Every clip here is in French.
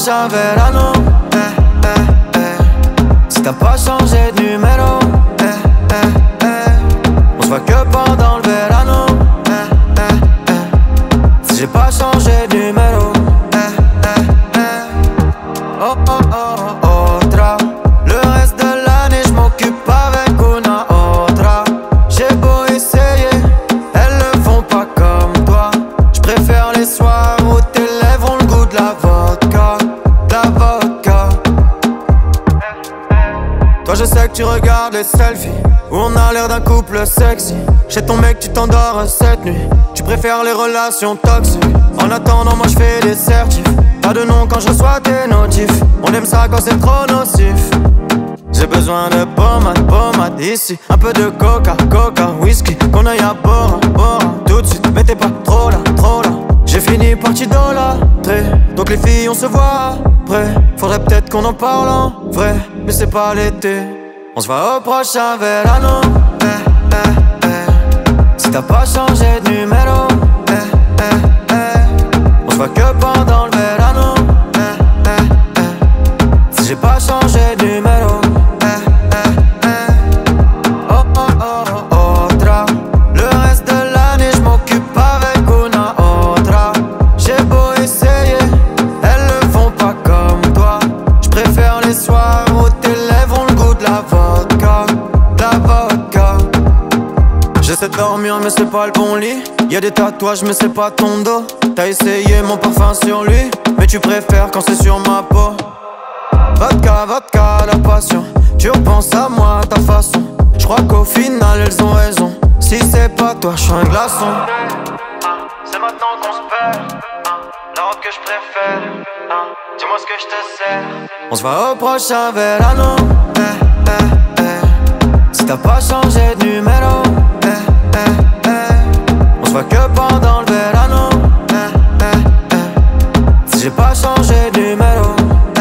prochain verano, si t'as pas changé de numéro, on se voit que pendant le verano, si j'ai pas changé de numéro, oh oh oh oh, otra. Le reste de l'année je m'occupe avec una otra. J'ai beau essayer, elles le font pas comme toi. Je préfère les soirs où tes lèvres ont le goût de la vodka, de la vodka. Toi je sais que tu regardes les selfies où on a l'air d'un couple sexy. Chez ton mec tu t'endors cette nuit. Tu préfères les relations toxiques. En attendant moi je fais des certifs. Pas de nom quand je reçois tes notifs. On aime ça quand c'est trop nocif. J'ai besoin de pommade, pommade ici. Un peu de coca, coca, whisky. Qu'on aille à Bora, Bora tout de suite. Mais t'es pas trop là, trop là. J'ai fini par t'idolâtrer. Donc les filles on se voit après. Faudrait peut-être qu'on en parle en vrai. Mais c'est pas l'été. On se voit au prochain verano, si t'as pas changé de numéro, on se voit que pendant le verano, si j'ai pas changé de numéro, oh oh oh oh, otra. Le reste de l'année je m'occupe avec una otra. J'ai beau essayer, elles le font pas comme toi. Je préfère les soirs où tes lèvres ont le goût de la vodka, de la vodka. J'essaie de dormir mais c'est pas le bon lit. Y'a des tatouages mais c'est pas ton dos. T'as essayé mon parfum sur lui, mais tu préfères quand c'est sur ma peau. Vodka, vodka, la passion. Tu repenses à moi, à ta façon. J'crois qu'au final elles ont raison. Si c'est pas toi, j'suis un glaçon. C'est maintenant qu'on se perd, la robe que j'préfère. Dis-moi ce que j'te sers. On se voit au prochain verano, si t'as pas changé de numéro, on se voit que pendant le verano, si j'ai pas changé de numéro,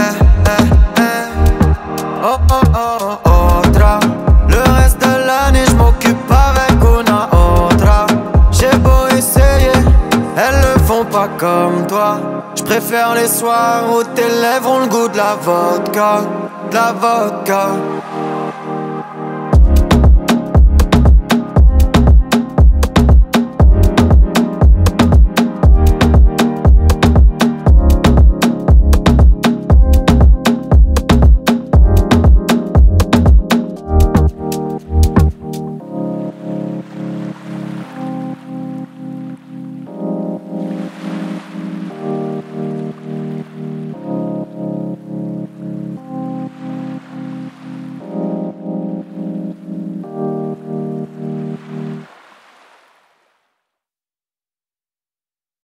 oh oh oh oh, otra. Le reste de l'année je m'occupe avec una otra. J'ai beau essayer, elles le font pas comme toi. Je préfère les soirs où tes lèvres ont le goût de la vodka, de la vodka.